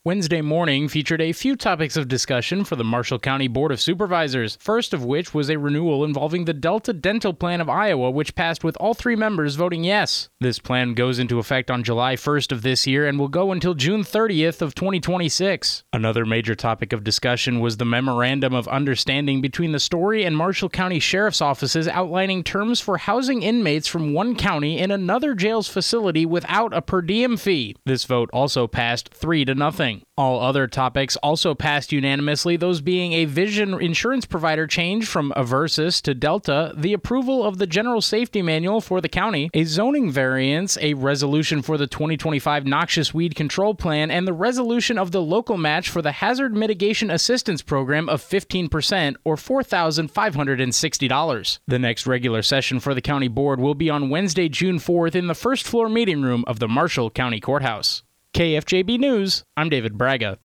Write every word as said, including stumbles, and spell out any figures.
Wednesday morning featured a few topics of discussion for the Marshall County Board of Supervisors, first of which was a renewal involving the Delta Dental Plan of Iowa, which passed with all three members voting yes. This plan goes into effect on July first of this year and will go until June thirtieth of twenty twenty-six. Another major topic of discussion was the Memorandum of Understanding between the Story and Marshall County Sheriff's Offices outlining terms for housing inmates from one county in another jail's facility without a per diem fee. This vote also passed three to nothing. All other topics also passed unanimously, those being a vision insurance provider change from Eversus to Delta, the approval of the General Safety Manual for the county, a zoning variance, a resolution for the twenty twenty-five Noxious Weed Control Plan, and the resolution of the local match for the Hazard Mitigation Assistance Program of fifteen percent or four thousand five hundred sixty dollars. The next regular session for the county board will be on Wednesday, June fourth in the first floor meeting room of the Marshall County Courthouse. K F J B News, I'm David Braga.